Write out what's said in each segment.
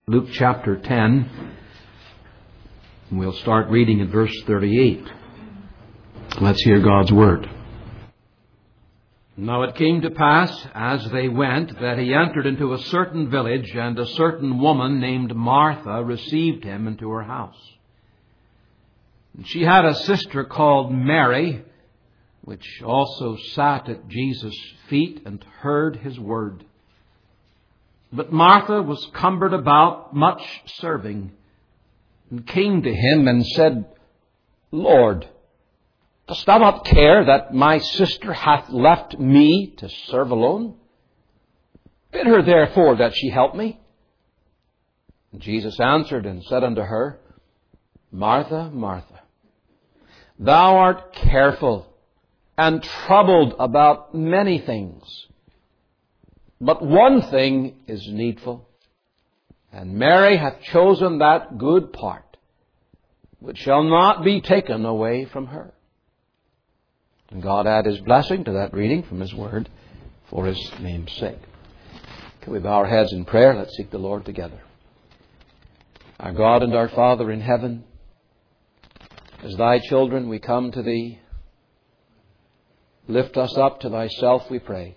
Luke chapter 10. We'll start reading at verse 38. Let's hear God's Word. Now it came to pass, as they went, that he entered into a certain village, and a certain woman named Martha received him into her house. And she had a sister called Mary, which also sat at Jesus' feet and heard his word. But Martha was cumbered about much serving, and came to him and said, Lord, dost thou not care that my sister hath left me to serve alone? Bid her therefore that she help me. And Jesus answered and said unto her, Martha, Martha, thou art careful and troubled about many things. But one thing is needful, and Mary hath chosen that good part, which shall not be taken away from her. And God add His blessing to that reading from His Word for His name's sake. Can we bow our heads in prayer? Let's seek the Lord together. Our God and our Father in heaven, as Thy children we come to Thee. Lift us up to Thyself, we pray.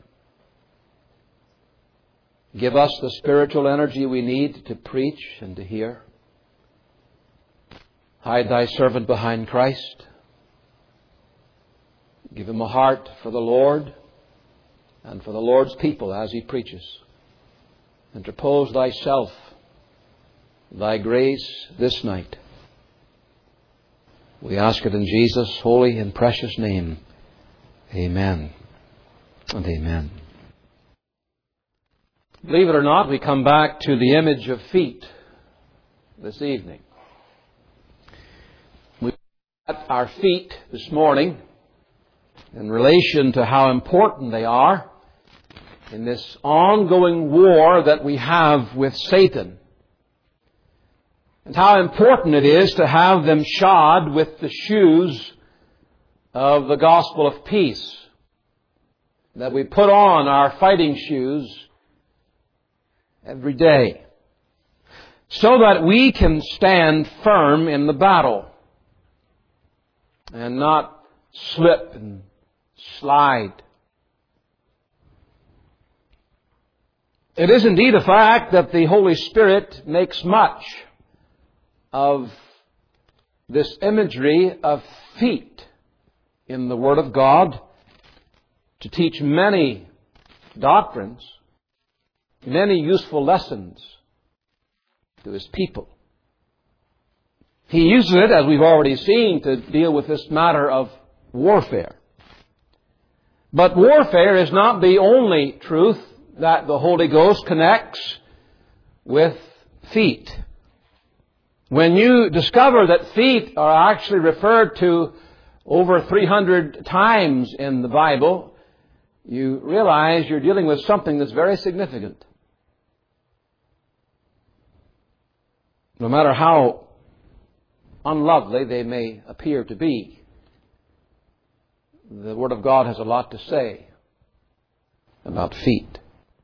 Give us the spiritual energy we need to preach and to hear. Hide Thy servant behind Christ. Give him a heart for the Lord and for the Lord's people as he preaches. Interpose Thyself, Thy grace this night. We ask it in Jesus' holy and precious name. Amen and amen. Believe it or not, we come back to the image of feet this evening. We looked at our feet this morning in relation to how important they are in this ongoing war that we have with Satan, and how important it is to have them shod with the shoes of the gospel of peace, that we put on our fighting shoes every day, so that we can stand firm in the battle and not slip and slide. It is indeed a fact that the Holy Spirit makes much of this imagery of feet in the Word of God to teach many doctrines, many useful lessons to His people. He uses it, as we've already seen, to deal with this matter of warfare. But warfare is not the only truth that the Holy Ghost connects with feet. When you discover that feet are actually referred to over 300 times in the Bible, you realize you're dealing with something that's very significant. No matter how unlovely they may appear to be, the Word of God has a lot to say about feet.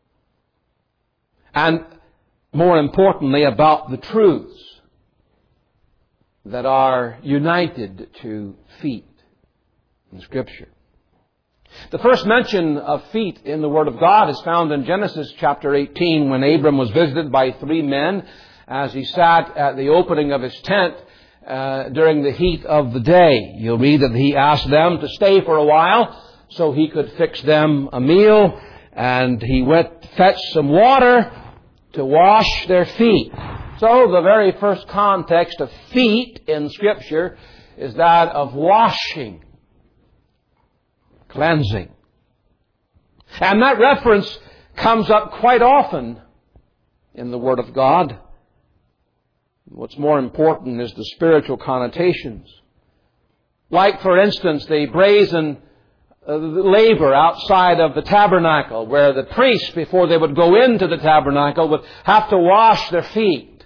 And more importantly, about the truths that are united to feet in Scripture. The first mention of feet in the Word of God is found in Genesis chapter 18, when Abram was visited by three men as he sat at the opening of his tent during the heat of the day. You'll read that he asked them to stay for a while so he could fix them a meal, and he went to fetch some water to wash their feet. So the very first context of feet in Scripture is that of washing, cleansing. And that reference comes up quite often in the Word of God. What's more important is the spiritual connotations. Like, for instance, the brazen laver outside of the tabernacle, where the priests, before they would go into the tabernacle, would have to wash their feet.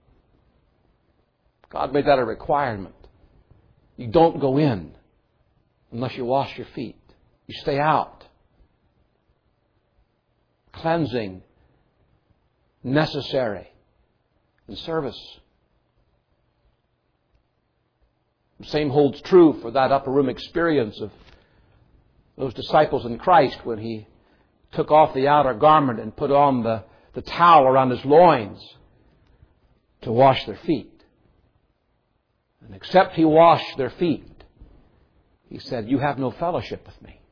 God made that a requirement. You don't go in unless you wash your feet. You stay out. Cleansing necessary and service. The same holds true for that upper room experience of those disciples in Christ when He took off the outer garment and put on the towel around His loins to wash their feet. And except He washed their feet, He said, "You have no fellowship with me."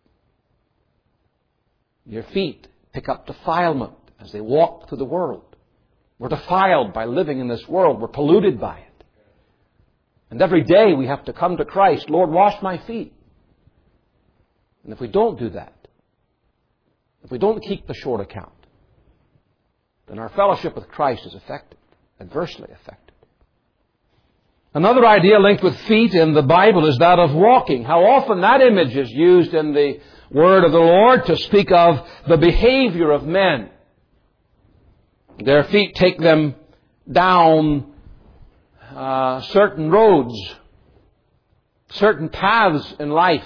Your feet pick up defilement as they walk through the world. We're defiled by living in this world. We're polluted by it. And every day we have to come to Christ. "Lord, wash my feet." And if we don't do that, if we don't keep the short account, then our fellowship with Christ is affected, adversely affected. Another idea linked with feet in the Bible is that of walking. How often that image is used in the Word of the Lord to speak of the behavior of men. Their feet take them down certain roads, certain paths in life.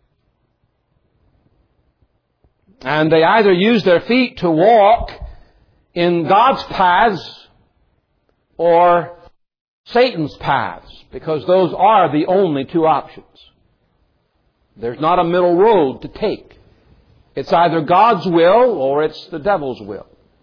And they either use their feet to walk in God's paths or Satan's paths, because those are the only two options. There's not a middle road to take. It's either God's will or it's the devil's will.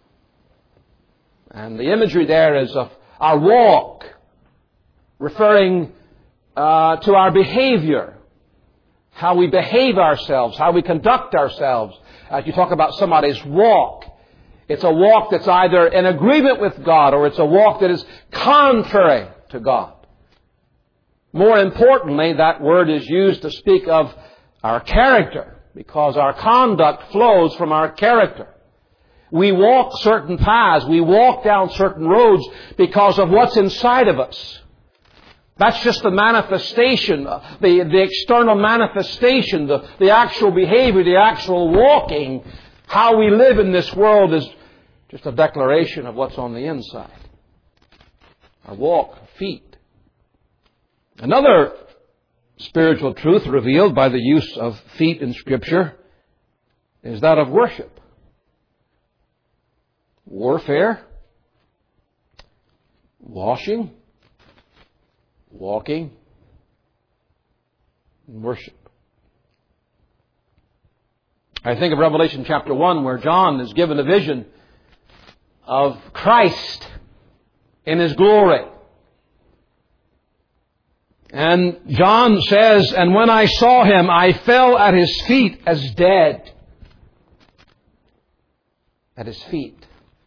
And the imagery there is of our walk, referring to our behavior, how we behave ourselves, how we conduct ourselves. As you talk about somebody's walk, it's a walk that's either in agreement with God or it's a walk that is contrary to God. More importantly, that word is used to speak of our character, because our conduct flows from our character. We walk certain paths, we walk down certain roads because of what's inside of us. That's just the manifestation, the external manifestation, the actual behavior, the actual walking. How we live in this world is just a declaration of what's on the inside. Our walk, feet. Another spiritual truth revealed by the use of feet in Scripture is that of worship. Warfare, washing, walking, and worship. I think of Revelation chapter 1, where John is given a vision of Christ in His glory. And John says, "And when I saw Him, I fell at His feet as dead." At His feet.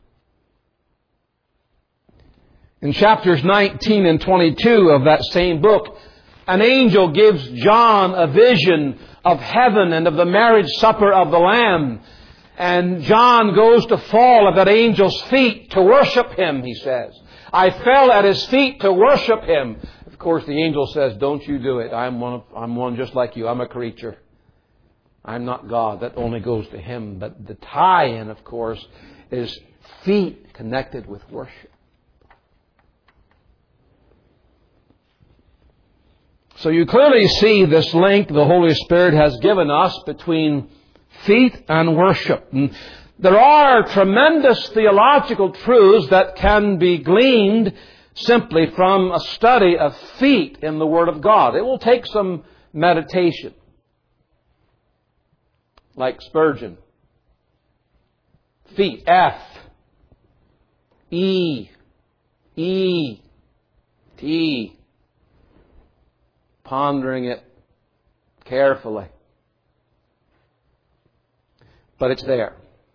In chapters 19 and 22 of that same book, an angel gives John a vision of heaven and of the marriage supper of the Lamb. And John goes to fall at that angel's feet to worship him, he says. "I fell at his feet to worship him." Of course, the angel says, "Don't you do it. I'm one just like you. I'm a creature. I'm not God." That only goes to him. But the tie-in, of course, is feet connected with worship. So you clearly see this link the Holy Spirit has given us between feet and worship. And there are tremendous theological truths that can be gleaned simply from a study of feet in the Word of God. It will take some meditation. Like Spurgeon. Feet, F, E, E, T. Pondering it carefully. But it's there.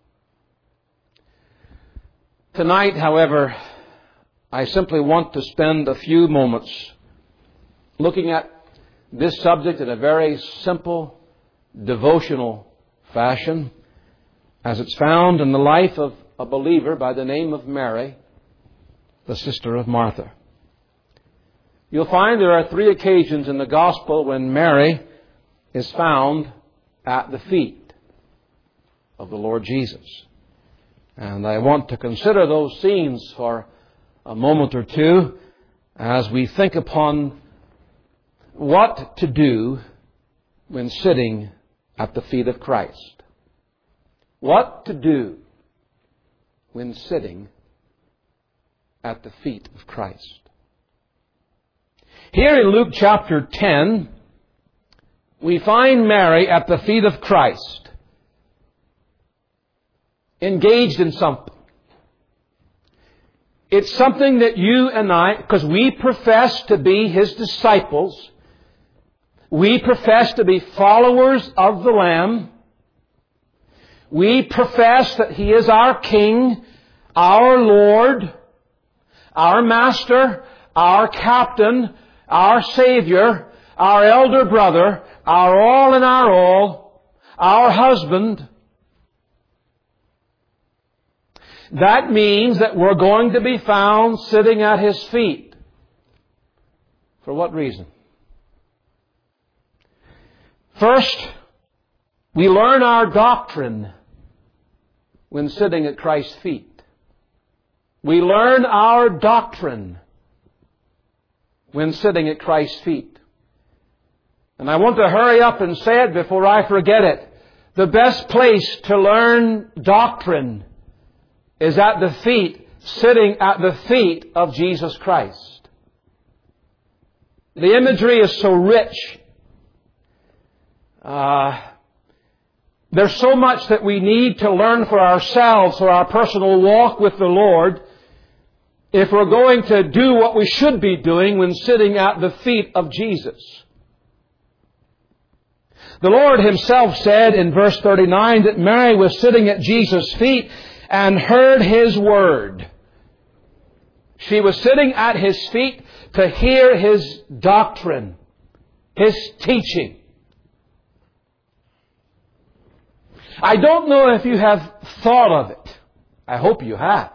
Tonight, however, I simply want to spend a few moments looking at this subject in a very simple, devotional fashion, as it's found in the life of a believer by the name of Mary, the sister of Martha. You'll find there are 3 occasions in the Gospel when Mary is found at the feet of the Lord Jesus. And I want to consider those scenes for a moment or two as we think upon what to do when sitting at the feet of Christ. What to do when sitting at the feet of Christ. Here in Luke chapter 10, we find Mary at the feet of Christ, engaged in something. It's something that you and I, because we profess to be His disciples, we profess to be followers of the Lamb, we profess that He is our King, our Lord, our Master, our Captain, our Savior, our elder brother, our all in our husband. That means that we're going to be found sitting at His feet. For what reason? First, we learn our doctrine when sitting at Christ's feet. We learn our doctrine when sitting at Christ's feet. And I want to hurry up and say it before I forget it. The best place to learn doctrine is at the feet, sitting at the feet of Jesus Christ. The imagery is so rich. There's so much that we need to learn for ourselves, for our personal walk with the Lord, if we're going to do what we should be doing when sitting at the feet of Jesus. The Lord Himself said in verse 39 that Mary was sitting at Jesus' feet and heard His word. She was sitting at His feet to hear His doctrine, His teaching. I don't know if you have thought of it. I hope you have.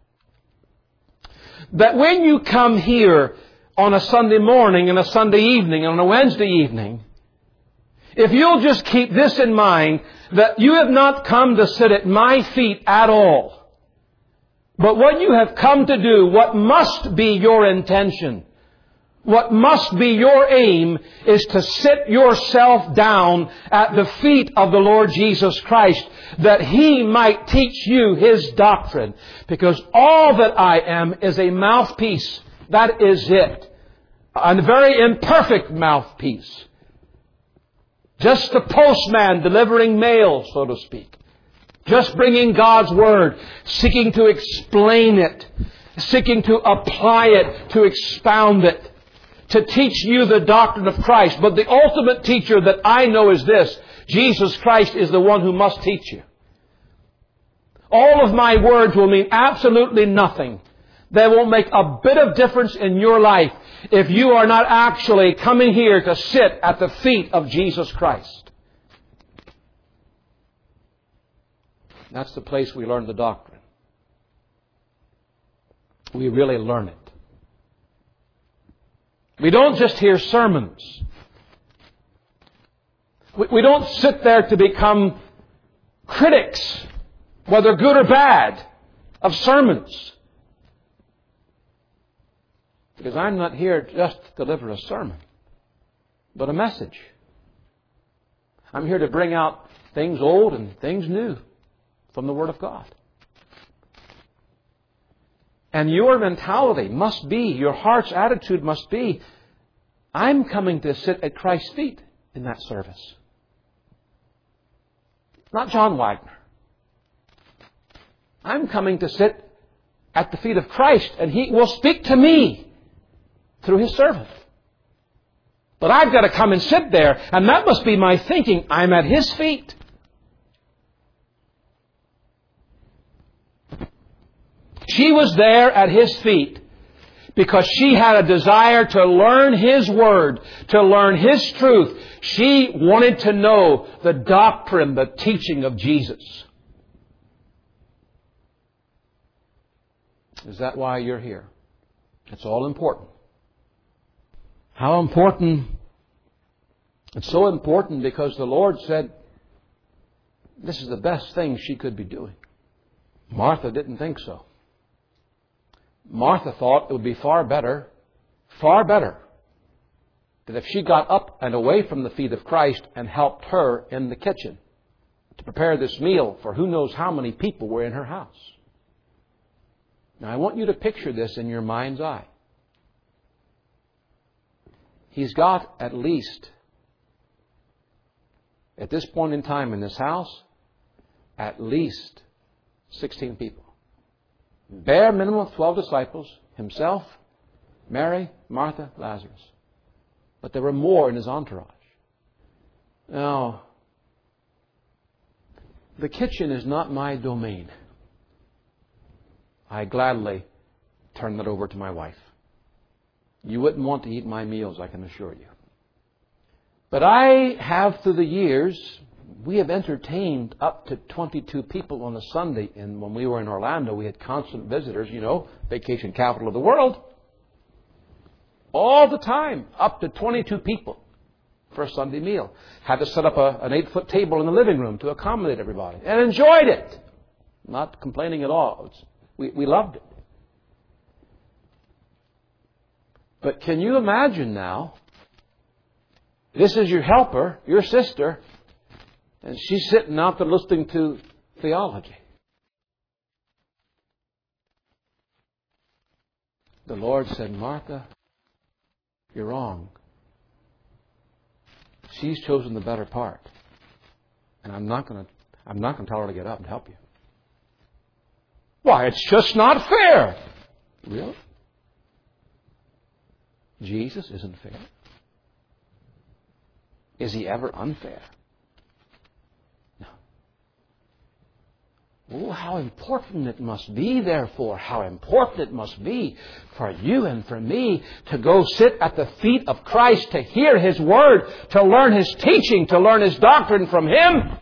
That when you come here on a Sunday morning and a Sunday evening and on a Wednesday evening, if you'll just keep this in mind, that you have not come to sit at my feet at all. But what you have come to do, what must be your intention, what must be your aim, is to sit yourself down at the feet of the Lord Jesus Christ, that He might teach you His doctrine. Because all that I am is a mouthpiece. That is it. A very imperfect mouthpiece. Just the postman delivering mail, so to speak. Just bringing God's Word, seeking to explain it, seeking to apply it, to expound it, to teach you the doctrine of Christ. But the ultimate teacher that I know is this: Jesus Christ is the one who must teach you. All of my words will mean absolutely nothing. They won't make a bit of difference in your life if you are not actually coming here to sit at the feet of Jesus Christ. That's the place we learn the doctrine. We really learn it. We don't just hear sermons. We don't sit there to become critics, whether good or bad, of sermons. Because I'm not here just to deliver a sermon, but a message. I'm here to bring out things old and things new from the Word of God. And your mentality must be, your heart's attitude must be, I'm coming to sit at Christ's feet in that service. Not John Wagner. I'm coming to sit at the feet of Christ, and He will speak to me through His servant. But I've got to come and sit there, and that must be my thinking. I'm at His feet. She was there at His feet because she had a desire to learn His Word, to learn His truth. She wanted to know the doctrine, the teaching of Jesus. Is that why you're here? It's all important. How important? It's so important because the Lord said this is the best thing she could be doing. Martha didn't think so. Martha thought it would be far better, that if she got up and away from the feet of Christ and helped her in the kitchen to prepare this meal for who knows how many people were in her house. Now, I want you to picture this in your mind's eye. He's got at least, at this point in time in this house, at least 16 people. Bare minimum of 12 disciples, himself, Mary, Martha, Lazarus. But there were more in his entourage. Now, the kitchen is not my domain. I gladly turn that over to my wife. You wouldn't want to eat my meals, I can assure you. But I have, through the years, we have entertained up to 22 people on a Sunday. And when we were in Orlando, we had constant visitors, vacation capital of the world. All the time, up to 22 people for a Sunday meal. Had to set up an 8-foot table in the living room to accommodate everybody. And enjoyed it. Not complaining at all. We loved it. But can you imagine now, this is your helper, your sister, and she's sitting out there listening to theology. The Lord said, Martha, you're wrong. She's chosen the better part. And I'm not going to tell her to get up and help you. Why, it's just not fair. Really? Jesus isn't fair. Is He ever unfair? No. Oh, how important it must be, therefore, how important it must be for you and for me to go sit at the feet of Christ, to hear His Word, to learn His teaching, to learn His doctrine from Him.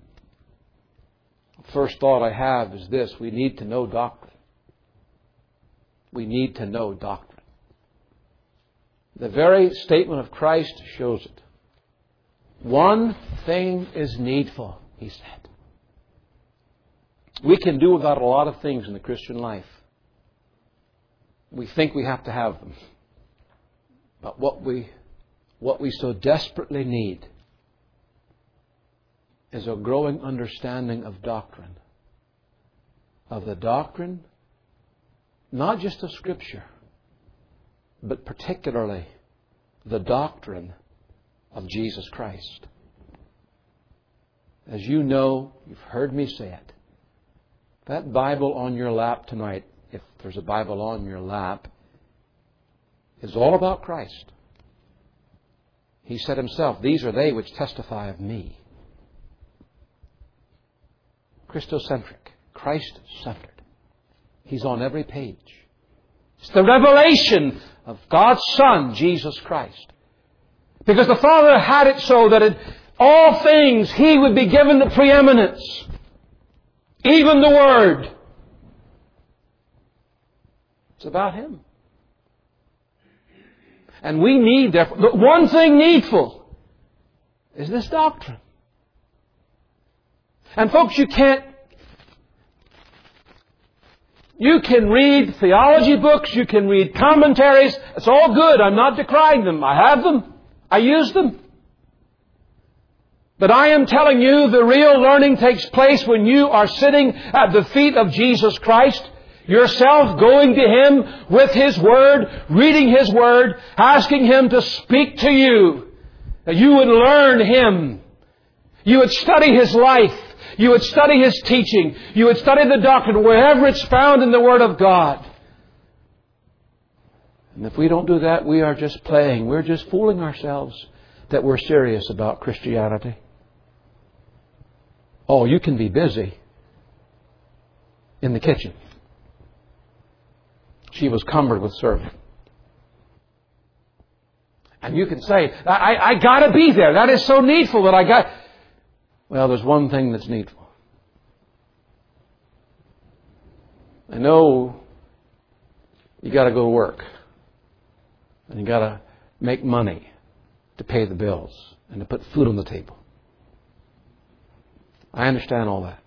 First thought I have is this: we need to know doctrine. We need to know doctrine. The very statement of Christ shows it. One thing is needful, He said. We can do without a lot of things in the Christian life. We think we have to have them. But what we so desperately need is a growing understanding of doctrine. Of the doctrine, not just of Scripture, but particularly the doctrine of Jesus Christ. As you know, you've heard me say it, that Bible on your lap tonight, if there's a Bible on your lap, is all about Christ. He said Himself, these are they which testify of me. Christocentric, Christ-centered. He's on every page. It's the revelation of God's Son, Jesus Christ. Because the Father had it so that in all things He would be given the preeminence. Even the Word. It's about Him. And we need, therefore, the one thing needful is this doctrine. And folks, you can read theology books, you can read commentaries. It's all good. I'm not decrying them. I have them. I use them. But I am telling you, the real learning takes place when you are sitting at the feet of Jesus Christ, yourself going to Him with His Word, reading His Word, asking Him to speak to you, that you would learn Him. You would study His life. You would study His teaching. You would study the doctrine wherever it's found in the Word of God. And if we don't do that, we are just playing. We're just fooling ourselves that we're serious about Christianity. Oh, you can be busy in the kitchen. She was cumbered with serving. And you can say, I got to be there. That is so needful that I got... Well, there's one thing that's needful. I know you got to go to work. And you got to make money to pay the bills and to put food on the table. I understand all that.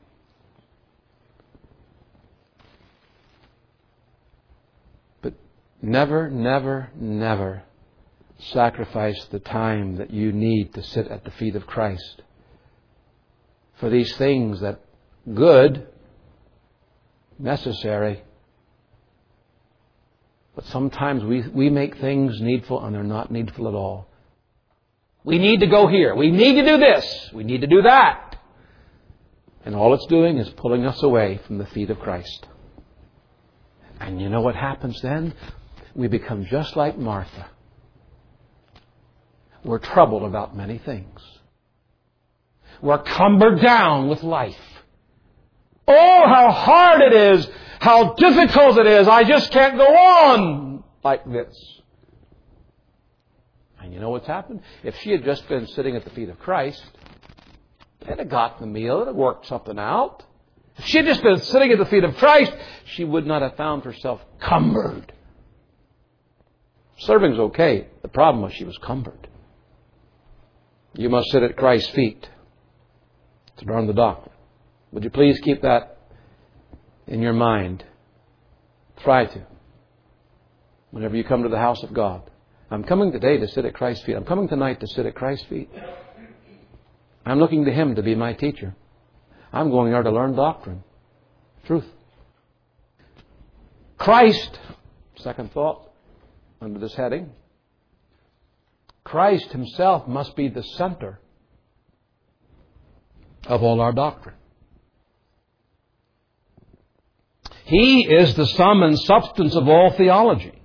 But never, never, never sacrifice the time that you need to sit at the feet of Christ for these things that good, necessary, But sometimes we make things needful and they're not needful at all. We need to go here. We need to do this. We need to do that. And all it's doing is pulling us away from the feet of Christ. And you know what happens then? We become just like Martha. We're troubled about many things. We're cumbered down with life. Oh, how hard it is. How difficult it is. I just can't go on like this. And you know what's happened? If she had just been sitting at the feet of Christ, they'd have gotten the meal, they'd have worked something out. If she had just been sitting at the feet of Christ, she would not have found herself cumbered. Serving's okay. The problem was she was cumbered. You must sit at Christ's feet to learn the doctrine. Would you please keep that in your mind? Try to. Whenever you come to the house of God. I'm coming today to sit at Christ's feet. I'm coming tonight to sit at Christ's feet. I'm looking to Him to be my teacher. I'm going there to learn doctrine. Truth. Christ, second thought under this heading, Christ Himself must be the center of all our doctrine. He is the sum and substance of all theology.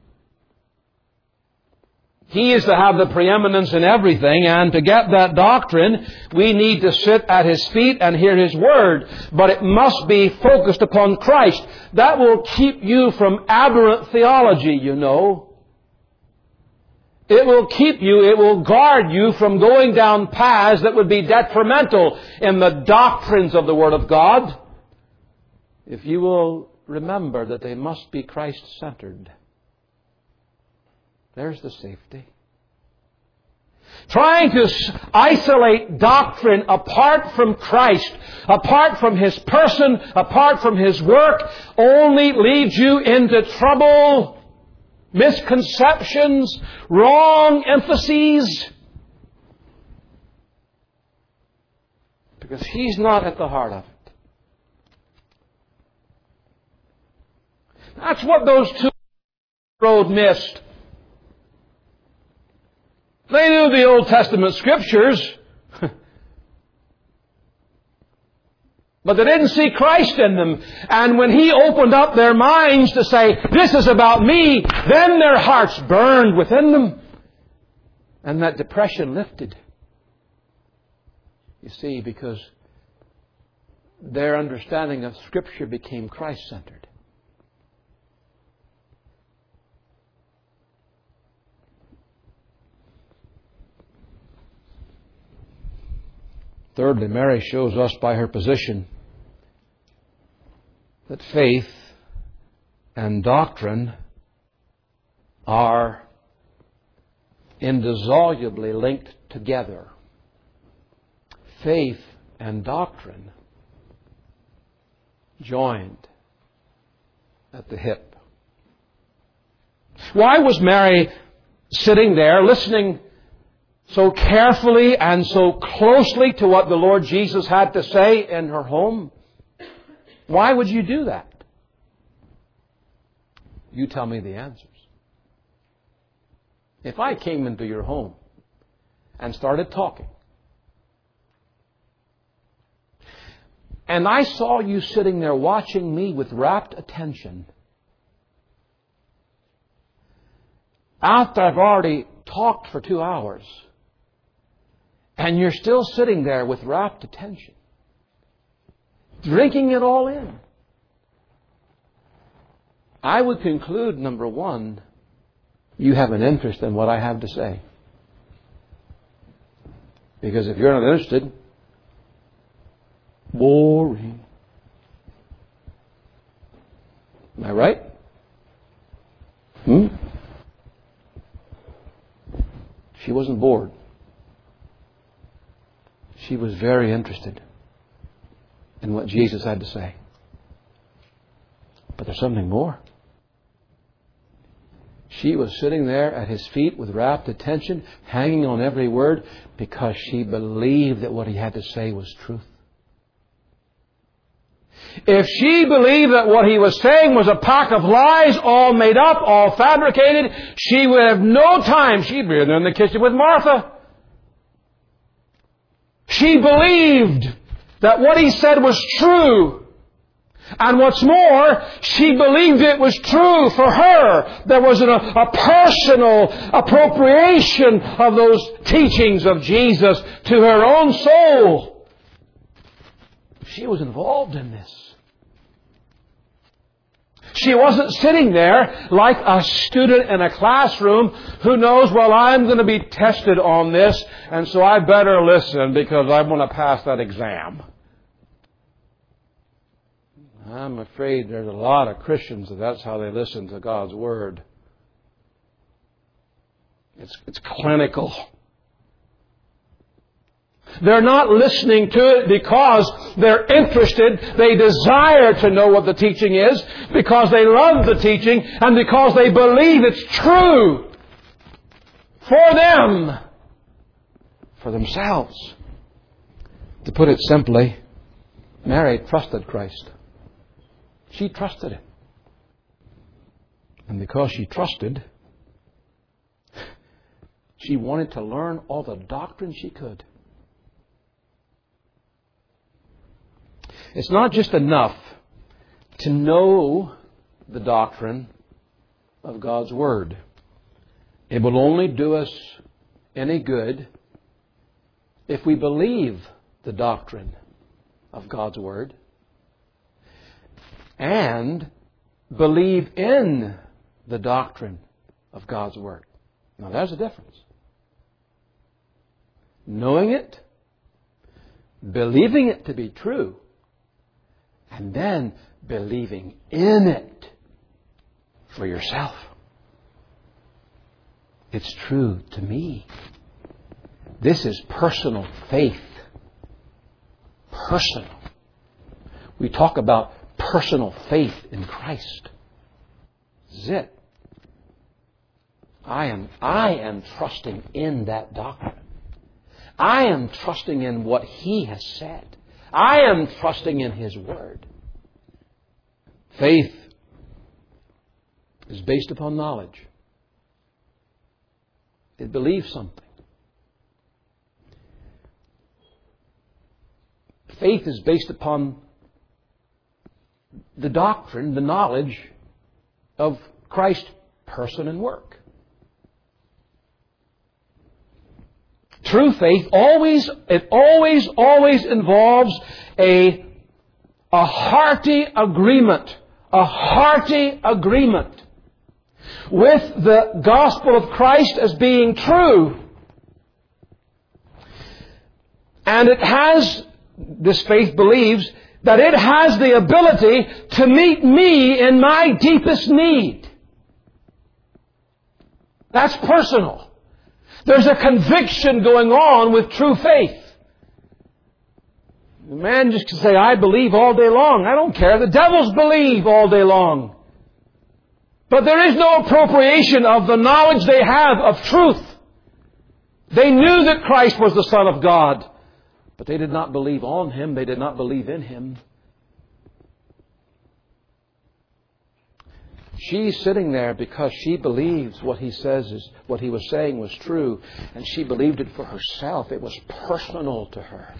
He is to have the preeminence in everything, and to get that doctrine, we need to sit at His feet and hear His Word. But it must be focused upon Christ. That will keep you from aberrant theology, you know. It will keep you, it will guard you from going down paths that would be detrimental in the doctrines of the Word of God. If you will remember that they must be Christ-centered. There's the safety. Trying to isolate doctrine apart from Christ, apart from His person, apart from His work, only leads you into trouble, misconceptions, wrong emphases. Because He's not at the heart of it. That's what those two road missed. They knew the Old Testament Scriptures, but they didn't see Christ in them. And when He opened up their minds to say, this is about me, then their hearts burned within them. And that depression lifted. You see, because their understanding of Scripture became Christ-centered. Thirdly, Mary shows us by her position that faith and doctrine are indissolubly linked together. Faith and doctrine joined at the hip. Why was Mary sitting there listening so carefully and so closely to what the Lord Jesus had to say in her home? Why would you do that? You tell me the answers. If I came into your home and started talking, and I saw you sitting there watching me with rapt attention, after I've already talked for 2 hours, and you're still sitting there with rapt attention, drinking it all in, I would conclude, number one, you have an interest in what I have to say. Because if you're not interested, boring. Am I right? She wasn't bored. She was very interested in what Jesus had to say. But there's something more. She was sitting there at His feet with rapt attention, hanging on every word, because she believed that what He had to say was truth. If she believed that what he was saying was a pack of lies, all made up, all fabricated, she would have no time. She'd be in the kitchen with Martha. She believed that what he said was true. And what's more, she believed it was true for her. There was a personal appropriation of those teachings of Jesus to her own soul. She was involved in this. She wasn't sitting there like a student in a classroom who knows, well, I'm going to be tested on this, and so I better listen because I want to pass that exam. I'm afraid there's a lot of Christians that's how they listen to God's Word. It's clinical. They're not listening to it because they're interested. They desire to know what the teaching is because they love the teaching and because they believe it's true for them, for themselves. To put it simply, Mary trusted Christ. She trusted Him. And because she trusted, she wanted to learn all the doctrine she could. It's not just enough to know the doctrine of God's Word. It will only do us any good if we believe the doctrine of God's Word and believe in the doctrine of God's Word. Now there's a difference. Knowing it, believing it to be true, and then believing in it for yourself. It's true to me. This is personal faith. Personal. We talk about personal faith in Christ. This is it. I am trusting in that doctrine. I am trusting in what He has said. I am trusting in His Word. Faith is based upon knowledge. It believes something. Faith is based upon the doctrine, the knowledge of Christ's person and work. True faith always involves a hearty agreement. A hearty agreement with the gospel of Christ as being true. And this faith believes that it has the ability to meet me in my deepest need. That's personal. There's a conviction going on with true faith. The man just can say, I believe all day long. I don't care. The devils believe all day long. But there is no appropriation of the knowledge they have of truth. They knew that Christ was the Son of God. But they did not believe on Him. They did not believe in Him. She's sitting there because she believes what He says is what He was saying was true. And she believed it for herself. It was personal to her.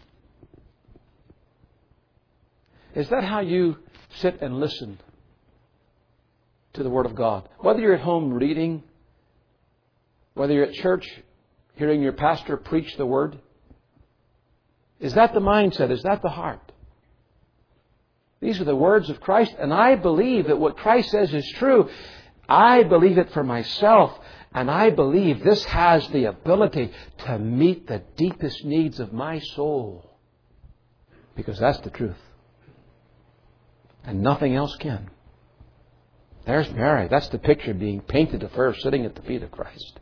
Is that how you sit and listen to the Word of God? Whether you're at home reading, whether you're at church hearing your pastor preach the Word, is that the mindset? Is that the heart? These are the words of Christ, and I believe that what Christ says is true. I believe it for myself, and I believe this has the ability to meet the deepest needs of my soul. Because that's the truth. And nothing else can. There's Mary. That's the picture being painted of her sitting at the feet of Christ.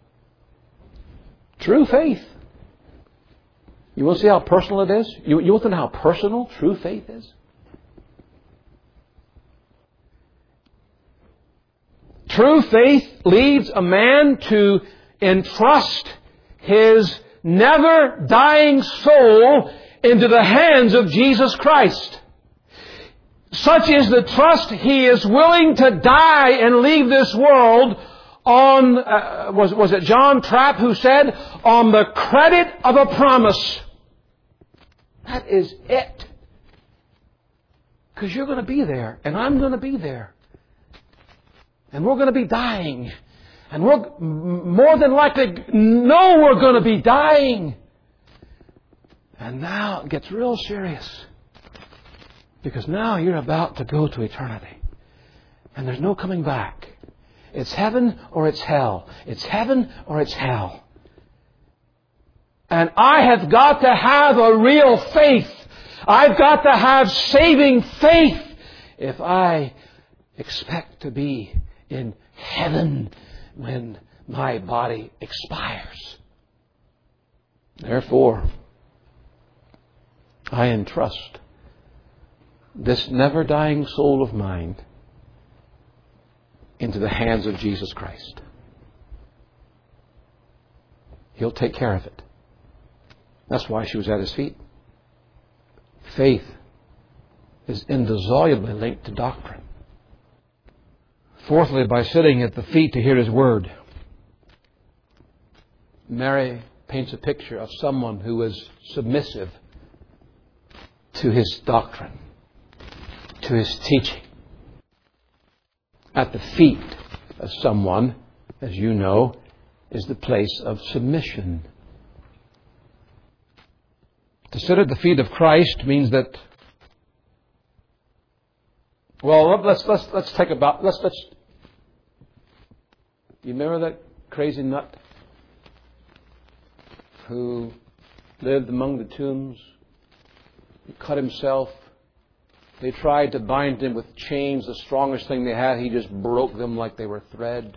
True faith. You want to see how personal it is? You want to know how personal true faith is? True faith leads a man to entrust his never-dying soul into the hands of Jesus Christ. Such is the trust he is willing to die and leave this world on, was it John Trapp who said, on the credit of a promise. That is it. Because you're going to be there, and I'm going to be there. And we're going to be dying. And we're more than likely know we're going to be dying. And now it gets real serious. Because now you're about to go to eternity. And there's no coming back. It's heaven or it's hell. It's heaven or it's hell. And I have got to have a real faith. I've got to have saving faith if I expect to be in heaven when my body expires. Therefore, I entrust this never-dying soul of mine into the hands of Jesus Christ. He'll take care of it. That's why she was at His feet. Faith is indissolubly linked to doctrine. Fourthly, by sitting at the feet to hear His Word. Mary paints a picture of someone who is submissive to His doctrine, to His teaching. At the feet of someone, as you know, is the place of submission. To sit at the feet of Christ means that, well, let's you remember that crazy nut who lived among the tombs? He cut himself. They tried to bind him with chains, the strongest thing they had. He just broke them like they were thread.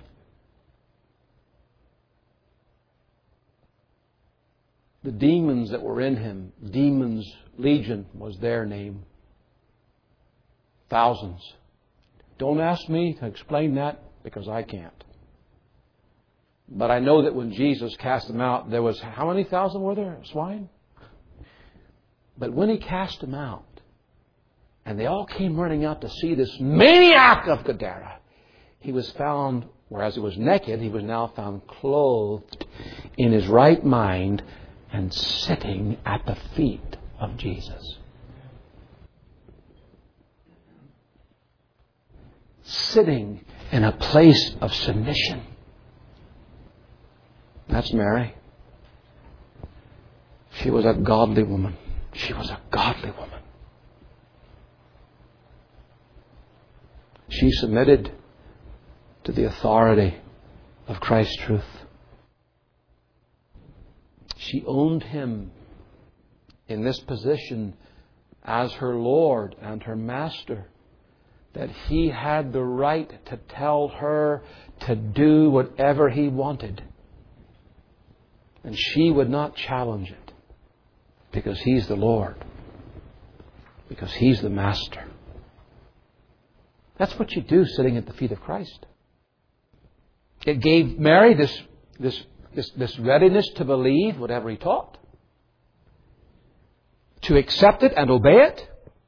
The demons that were in him, Demons Legion was their name. Thousands. Don't ask me to explain that because I can't. But I know that when Jesus cast them out, there was, how many thousand were there? Swine? But when He cast them out, and they all came running out to see this maniac of Gadara, He was found, whereas He was naked, He was now found clothed in His right mind and sitting at the feet of Jesus. Sitting in a place of submission. That's Mary. She was a godly woman. She was a godly woman. She submitted to the authority of Christ's truth. She owned Him in this position as her Lord and her Master, that He had the right to tell her to do whatever He wanted. And she would not challenge it because He's the Lord, because He's the Master. That's what you do sitting at the feet of Christ. It gave Mary this readiness to believe whatever He taught, to accept it and obey it,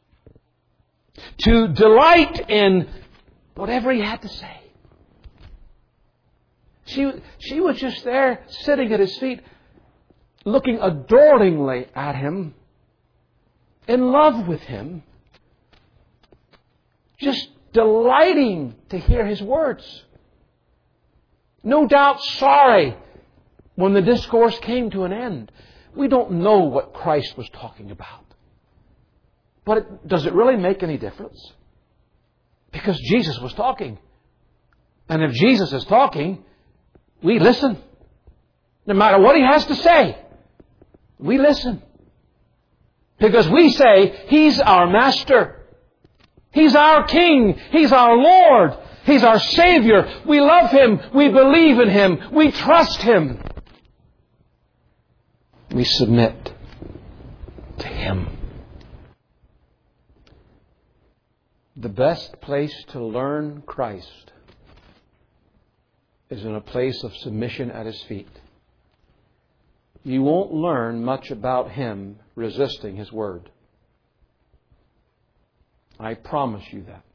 to delight in whatever He had to say. She was just there sitting at His feet, looking adoringly at Him, in love with Him, just delighting to hear His words. No doubt sorry when the discourse came to an end. We don't know what Christ was talking about. But does it really make any difference? Because Jesus was talking. And if Jesus is talking, we listen. No matter what He has to say, we listen. Because we say, He's our Master. He's our King. He's our Lord. He's our Savior. We love Him. We believe in Him. We trust Him. We submit to Him. The best place to learn Christ is in a place of submission at His feet. You won't learn much about Him resisting His Word. I promise you that.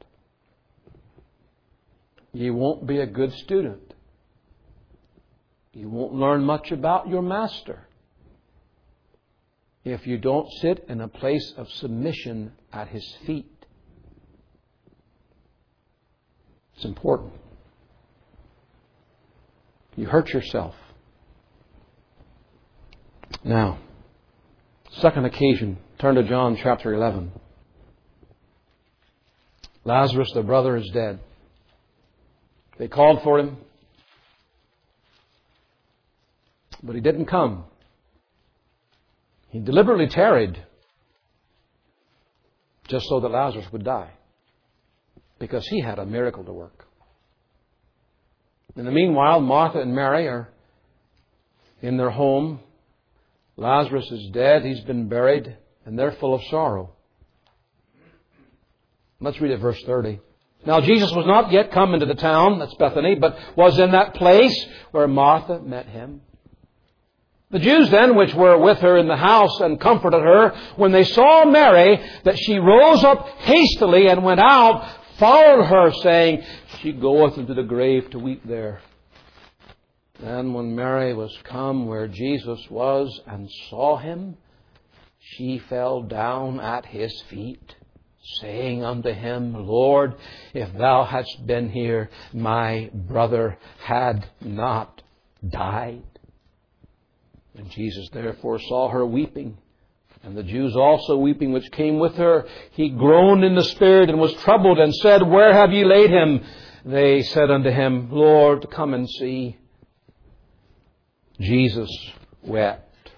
You won't be a good student. You won't learn much about your Master if you don't sit in a place of submission at His feet. It's important. You hurt yourself. Now, second occasion, turn to John chapter 11. Lazarus, the brother, is dead. They called for him, but he didn't come. He deliberately tarried just so that Lazarus would die, because he had a miracle to work. In the meanwhile, Martha and Mary are in their home. Lazarus is dead. He's been buried, and they're full of sorrow. Let's read it, verse 30. Now Jesus was not yet come into the town, that's Bethany, but was in that place where Martha met Him. The Jews then, which were with her in the house and comforted her, when they saw Mary, that she rose up hastily and went out, followed her, saying, She goeth into the grave to weep there. Then when Mary was come where Jesus was and saw Him, she fell down at His feet, saying unto Him, Lord, if Thou hadst been here, my brother had not died. And Jesus therefore saw her weeping, and the Jews also weeping which came with her. He groaned in the spirit and was troubled, and said, Where have ye laid him? They said unto Him, Lord, come and see. Jesus wept.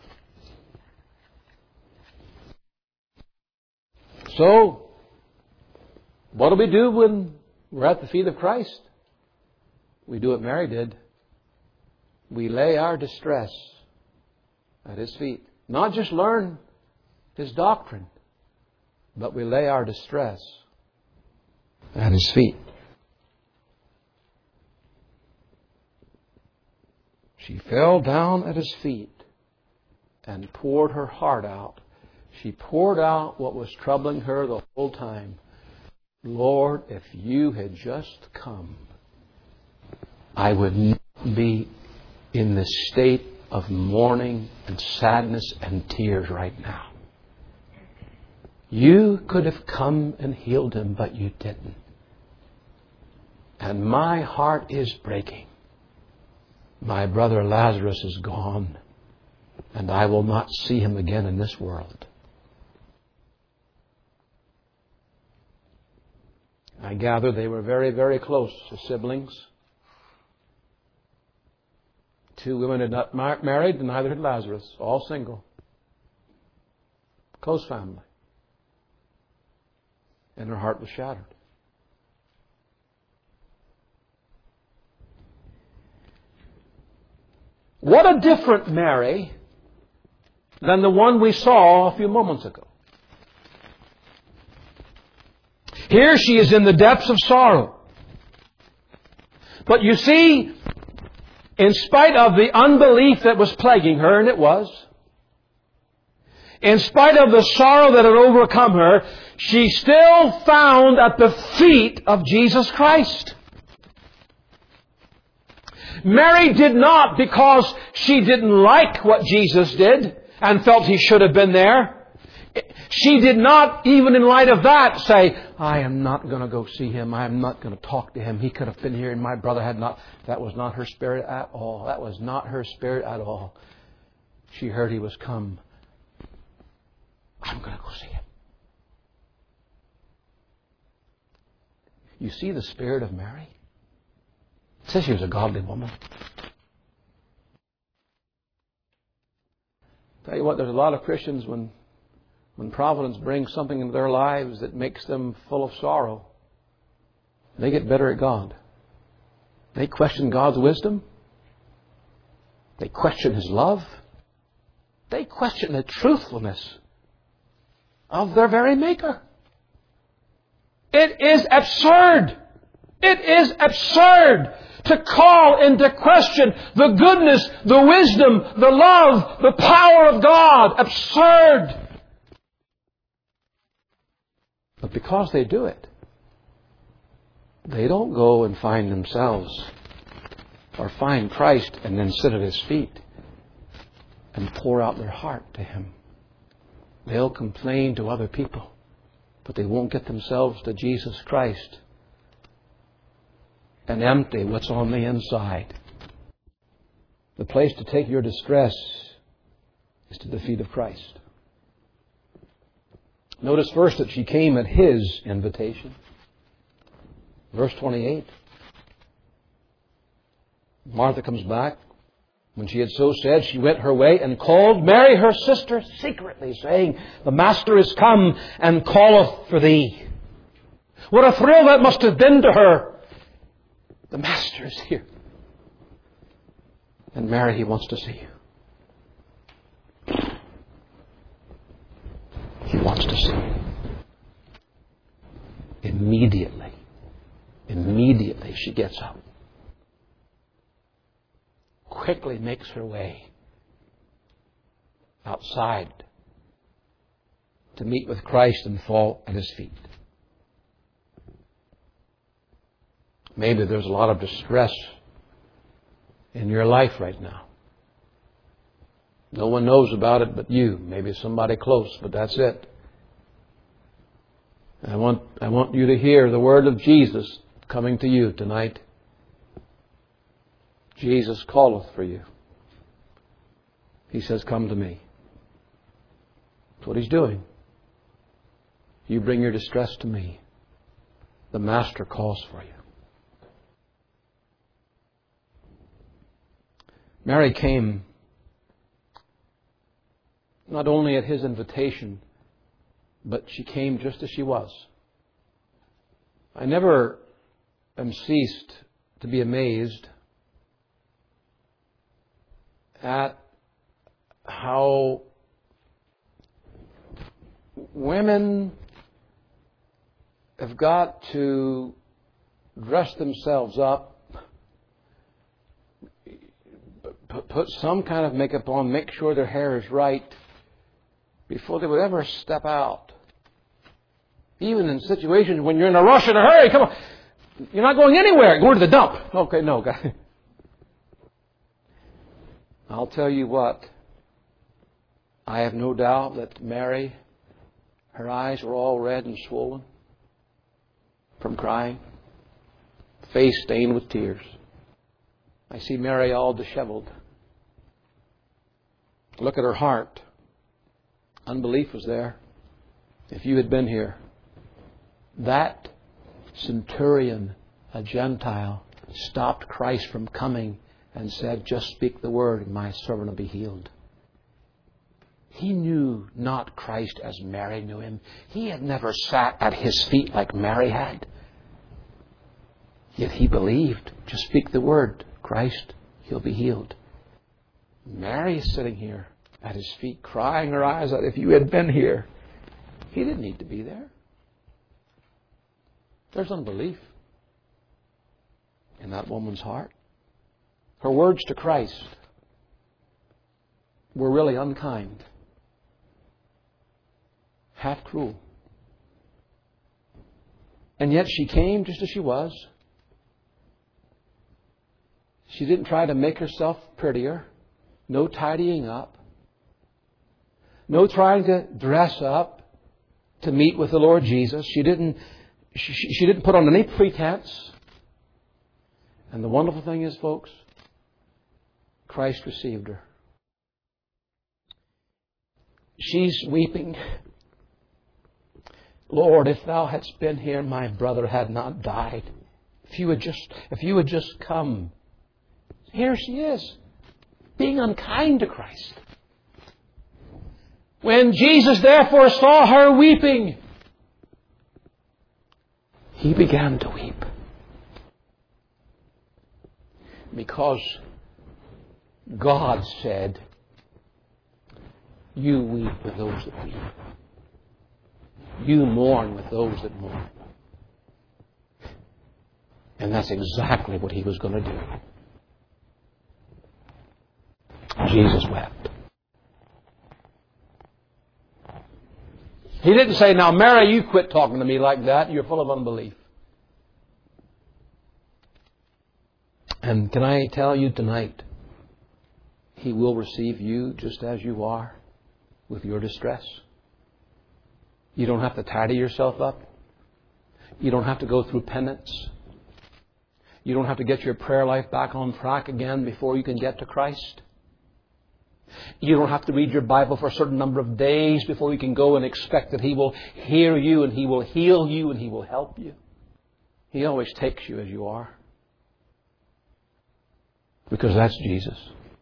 So, what do we do when we're at the feet of Christ? We do what Mary did. We lay our distress at His feet. Not just learn His doctrine, but we lay our distress at His feet. She fell down at His feet and poured her heart out. She poured out what was troubling her the whole time. Lord, if You had just come, I would not be in this state of mourning and sadness and tears right now. You could have come and healed him, but You didn't. And my heart is breaking. My brother Lazarus is gone, and I will not see him again in this world. I gather they were very, very close to siblings. Two women had not married, and neither had Lazarus. All single. Close family. And her heart was shattered. What a different Mary than the one we saw a few moments ago. Here she is in the depths of sorrow. But you see, in spite of the unbelief that was plaguing her, and it was, in spite of the sorrow that had overcome her, she still found at the feet of Jesus Christ. Mary did not because she didn't like what Jesus did and felt He should have been there. She did not, even in light of that, say, I am not going to go see Him. I am not going to talk to Him. He could have been here and my brother had not. That was not her spirit at all. That was not her spirit at all. She heard He was come. I'm going to go see Him. You see the spirit of Mary? It says she was a godly woman. Tell you what, there's a lot of Christians when Providence brings something into their lives that makes them full of sorrow, they get bitter at God. They question God's wisdom. They question His love. They question the truthfulness of their very Maker. It is absurd. It is absurd to call into question the goodness, the wisdom, the love, the power of God. Absurd. But because they do it, they don't go and find themselves or find Christ and then sit at His feet and pour out their heart to Him. They'll complain to other people, but they won't get themselves to Jesus Christ and empty what's on the inside. The place to take your distress is to the feet of Christ. Notice first that she came at His invitation. Verse 28. Martha comes back. When she had so said, she went her way and called Mary her sister secretly, saying, "The Master is come and calleth for thee." What a thrill that must have been to her. The Master is here. And Mary, He wants to see you. He wants to see you. Immediately she gets up. Quickly makes her way outside to meet with Christ and fall at His feet. Maybe there's a lot of distress in your life right now. No one knows about it but you. Maybe somebody close, but that's it. I want you to hear the word of Jesus coming to you tonight. Jesus calleth for you. He says, "Come to me." That's what He's doing. You bring your distress to me. The Master calls for you. Mary came not only at His invitation, but she came just as she was. I never am ceased to be amazed at how women have got to dress themselves up, put some kind of makeup on, make sure their hair is right before they would ever step out. Even in situations when you're in a rush and a hurry, come on, you're not going anywhere, going to the dump. Okay, no, guys. I'll tell you what, I have no doubt that Mary, her eyes were all red and swollen from crying, face stained with tears. I see Mary all disheveled. Look at her heart. Unbelief was there. If you had been here, that centurion, a Gentile, stopped Christ from coming and said, "Just speak the word and my servant will be healed." He knew not Christ as Mary knew Him. He had never sat at His feet like Mary had. Yet he believed, "Just speak the word, Christ, he'll be healed." Mary is sitting here at His feet, crying her eyes out. If you had been here, He didn't need to be there. There's unbelief in that woman's heart. Her words to Christ were really unkind, half cruel. And yet she came just as she was. She didn't try to make herself prettier. No tidying up. No trying to dress up to meet with the Lord Jesus. She didn't put on any pretense. And the wonderful thing is, folks, Christ received her. She's weeping. "Lord, if Thou hadst been here, my brother had not died. If you had just come." Here she is, being unkind to Christ. When Jesus therefore saw her weeping, He began to weep. Because God said, "You weep with those that weep. You mourn with those that mourn." And that's exactly what He was going to do. Jesus wept. He didn't say, now, Mary, you quit talking to me like that. You're full of unbelief. And can I tell you tonight, He will receive you just as you are with your distress. You don't have to tidy yourself up. You don't have to go through penance. You don't have to get your prayer life back on track again before you can get to Christ. You don't have to read your Bible for a certain number of days before you can go and expect that He will hear you and He will heal you and He will help you. He always takes you as you are. Because that's Jesus.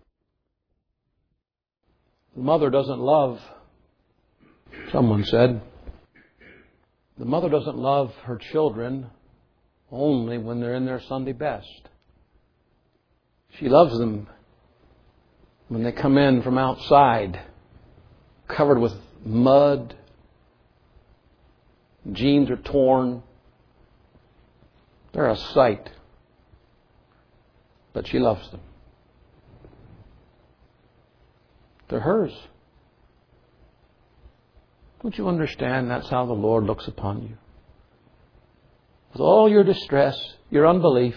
The mother doesn't love, someone said, the mother doesn't love her children only when they're in their Sunday best. She loves them when they come in from outside, covered with mud, jeans are torn. They're a sight. But she loves them. They're hers. Don't you understand that's how the Lord looks upon you? With all your distress, your unbelief,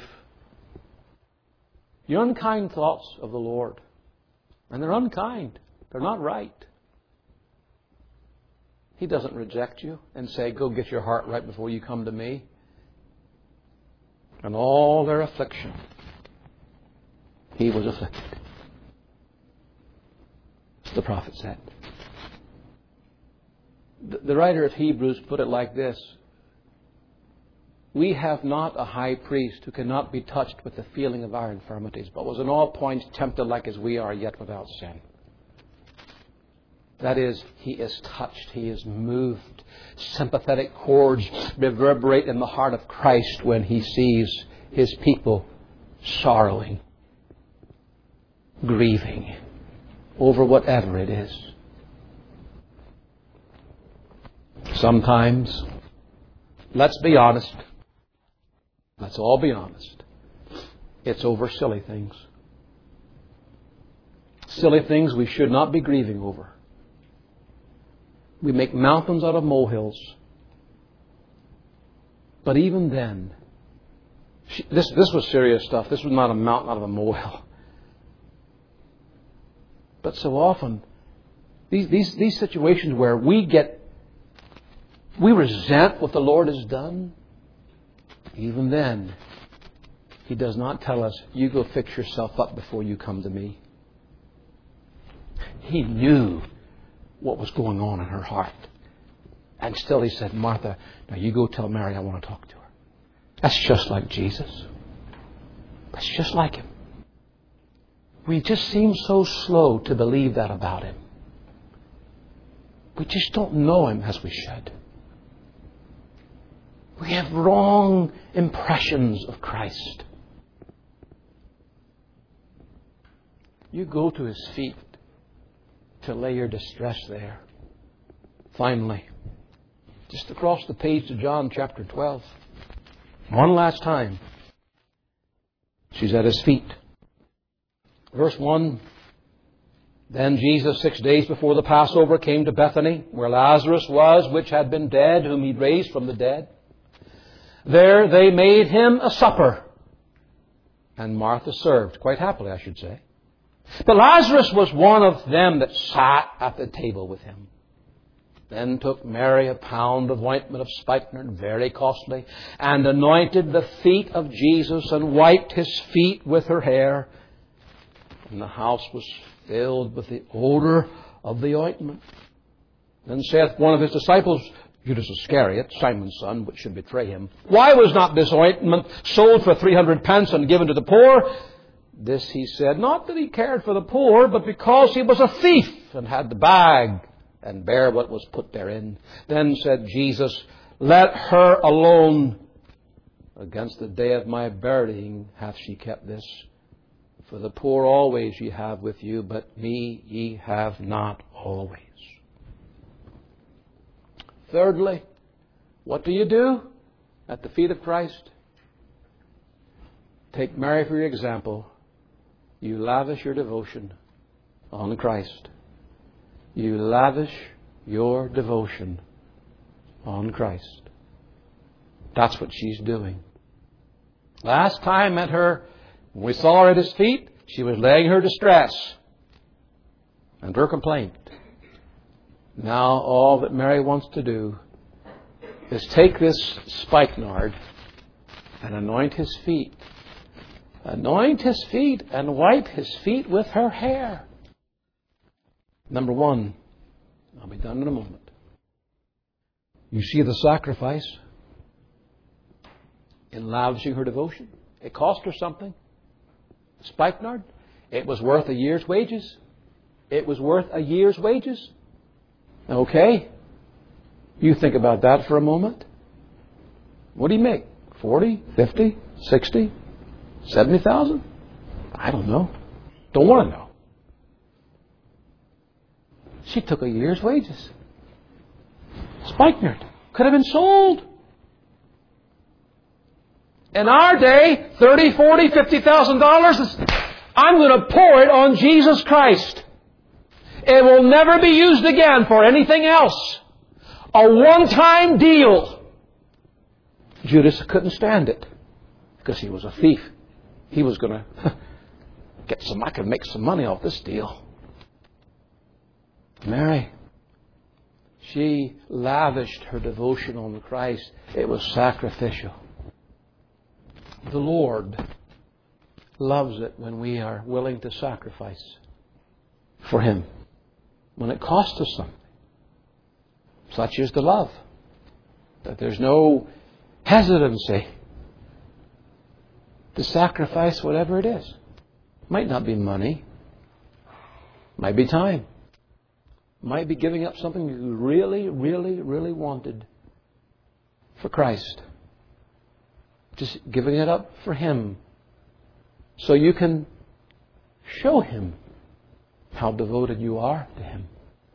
your unkind thoughts of the Lord. And they're unkind. They're not right. He doesn't reject you and say, go get your heart right before you come to me. And all their affliction, He was afflicted. As the prophet said. The writer of Hebrews put it like this. We have not a high priest who cannot be touched with the feeling of our infirmities, but was in all points tempted like as we are, yet without sin. That is, He is touched. He is moved. Sympathetic chords reverberate in the heart of Christ when He sees His people sorrowing, grieving over whatever it is. Sometimes, let's be honest. Let's all be honest. It's over silly things. Silly things we should not be grieving over. We make mountains out of molehills. But even then, this was serious stuff. This was not a mountain out of a molehill. But so often, these situations where we resent what the Lord has done, even then, He does not tell us, you go fix yourself up before you come to me. He knew what was going on in her heart. And still He said, Martha, now you go tell Mary I want to talk to her. That's just like Jesus. That's just like Him. We just seem so slow to believe that about Him. We just don't know Him as we should. We have wrong impressions of Christ. You go to His feet to lay your distress there. Finally, just across the page to John chapter 12. One last time. She's at His feet. Verse 1. Then Jesus, 6 days before the Passover, came to Bethany, where Lazarus was, which had been dead, whom He raised from the dead. There they made Him a supper. And Martha served, quite happily, I should say. But Lazarus was one of them that sat at the table with Him. Then took Mary a pound of ointment of spikenard, very costly, and anointed the feet of Jesus, and wiped His feet with her hair. And the house was filled with the odor of the ointment. Then saith one of His disciples, Judas Iscariot, Simon's son, which should betray Him, why was not this ointment sold for 300 pence and given to the poor? This He said, not that He cared for the poor, but because He was a thief, and had the bag, and bare what was put therein. Then said Jesus, let her alone. Against the day of my burying hath she kept this. For the poor always ye have with you, but me ye have not always. Thirdly, what do you do at the feet of Christ? Take Mary for your example. You lavish your devotion on Christ. You lavish your devotion on Christ. That's what she's doing. Last time at her, when we saw her at His feet, she was laying her distress and her complaint. Now all that Mary wants to do is take this spikenard and anoint His feet. Anoint His feet and wipe His feet with her hair. Number one, I'll be done in a moment. You see the sacrifice in lavishing her devotion. It cost her something. Spikenard. It was worth a year's wages. It was worth a year's wages. Okay. You think about that for a moment. What do you make? 40, 50, 60, 70,000? I don't know. Don't want to know. She took a year's wages. Spikenard could have been sold. In our day, $30, $40, $50,000, I'm going to pour it on Jesus Christ. It will never be used again for anything else. A one-time deal. Judas couldn't stand it because he was a thief. He was going to I could make some money off this deal. Mary, she lavished her devotion on Christ. It was sacrificial. The Lord loves it when we are willing to sacrifice for Him. When it costs us something. Such is the love. That there's no hesitancy to sacrifice whatever it is. Might not be money. Might be time. Might be giving up something you really, really, really wanted for Christ. Just giving it up for Him. So you can show Him how devoted you are to Him.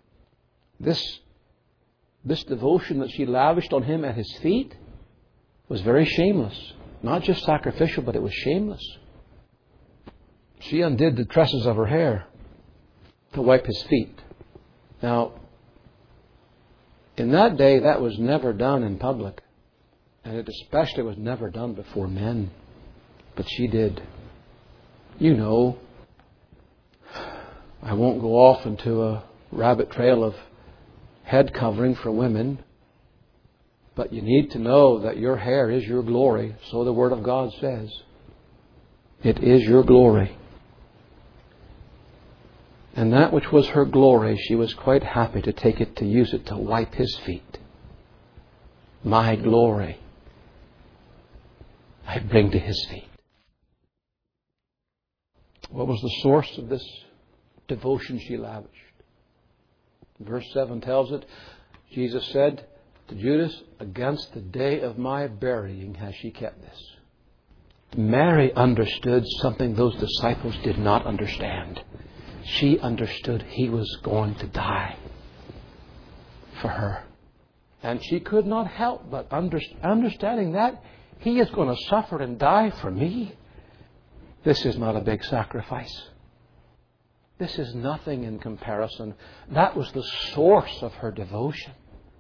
This devotion that she lavished on Him at His feet was very shameless. Not just sacrificial, but it was shameless. She undid the tresses of her hair to wipe His feet. Now, in that day, that was never done in public. And it especially was never done before men. But she did. You know, I won't go off into a rabbit trail of head covering for women. But you need to know that your hair is your glory. So the Word of God says. It is your glory. And that which was her glory, she was quite happy to take it, to use it to wipe His feet. My glory I bring to His feet. What was the source of this devotion she lavished? Verse 7 tells it. Jesus said to Judas, against the day of my burying has she kept this. Mary understood something those disciples did not understand. She understood He was going to die for her. And she could not help but understanding that He is going to suffer and die for me. This is not a big sacrifice. This is nothing in comparison. That was the source of her devotion.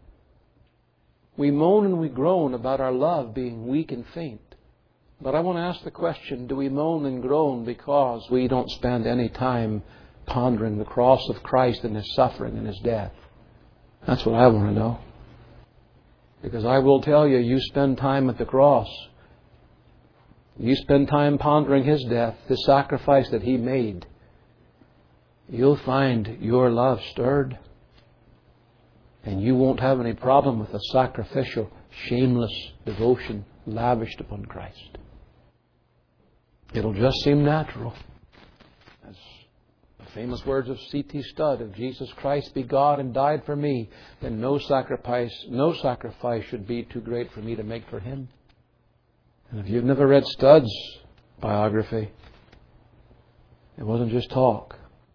We moan and we groan about our love being weak and faint. But I want to ask the question, do we moan and groan because we don't spend any time pondering the cross of Christ and His suffering and His death? That's what I want to know. Because I will tell you, you spend time at the cross. You spend time pondering His death, the sacrifice that He made. You'll find your love stirred. And you won't have any problem with a sacrificial, shameless devotion lavished upon Christ. It'll just seem natural. As the famous words of C.T. Studd, if Jesus Christ be God and died for me, then no sacrifice should be too great for me to make for Him. And if you've never read Studd's biography, it wasn't just talk.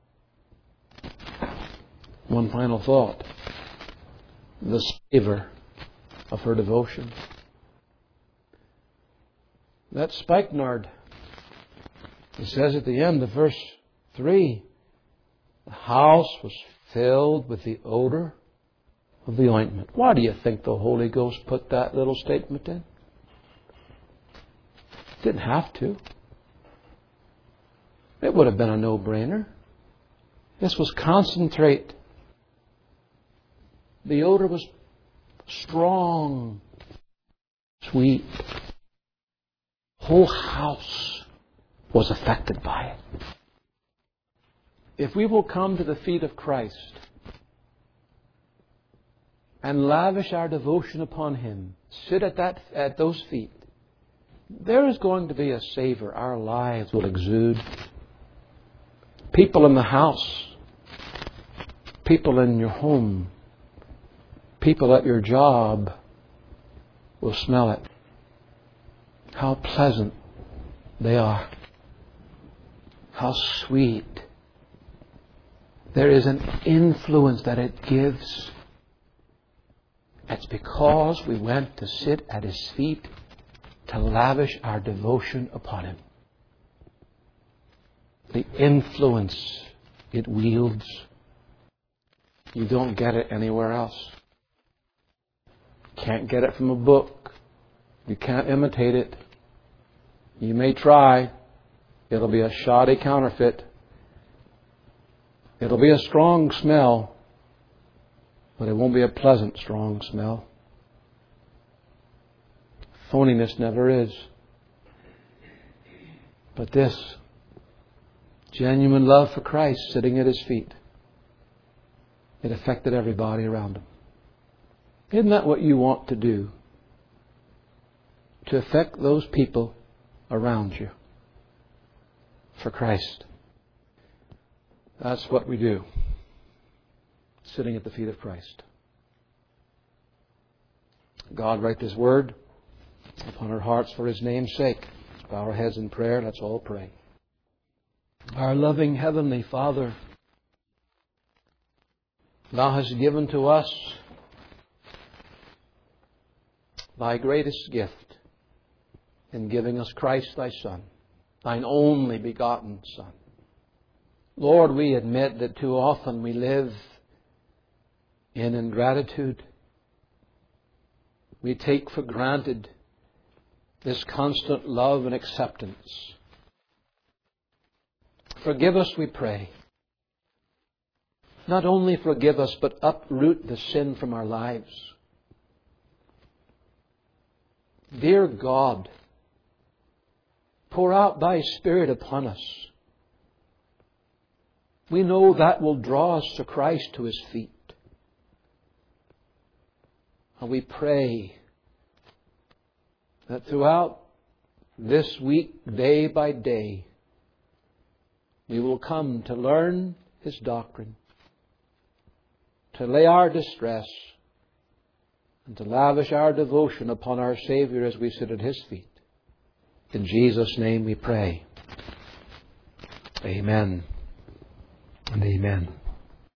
One final thought. The savor of her devotion. That spikenard, it says at the end of verse 3, the house was filled with the odor of the ointment. Why do you think the Holy Ghost put that little statement in? Didn't have to. It would have been a no-brainer. This was concentrate. The odor was strong, sweet. The whole house was affected by it. If we will come to the feet of Christ and lavish our devotion upon Him, sit at those feet, there is going to be a savor our lives will exude. People in the house, people in your home, people at your job will smell it. How pleasant they are. How sweet. There is an influence that it gives. It's because we went to sit at His feet to lavish our devotion upon Him. The influence it wields, you don't get it anywhere else. Can't get it from a book. You can't imitate it. You may try. It'll be a shoddy counterfeit. It'll be a strong smell, but it won't be a pleasant, strong smell. Phoniness never is. But this genuine love for Christ sitting at His feet, it affected everybody around Him. Isn't that what you want to do? To affect those people around you for Christ. That's what we do, sitting at the feet of Christ. God, write this word upon our hearts for His name's sake. Let's bow our heads in prayer. Let's all pray. Our loving Heavenly Father, Thou hast given to us Thy greatest gift in giving us Christ Thy Son, Thine only begotten Son. Lord, we admit that too often we live in ingratitude. We take for granted this constant love and acceptance. Forgive us, we pray. Not only forgive us, but uproot the sin from our lives. Dear God, pour out Thy Spirit upon us. We know that will draw us to Christ, to His feet. And we pray that throughout this week, day by day, we will come to learn His doctrine, to lay our distress, and to lavish our devotion upon our Savior as we sit at His feet. In Jesus' name we pray. Amen and amen.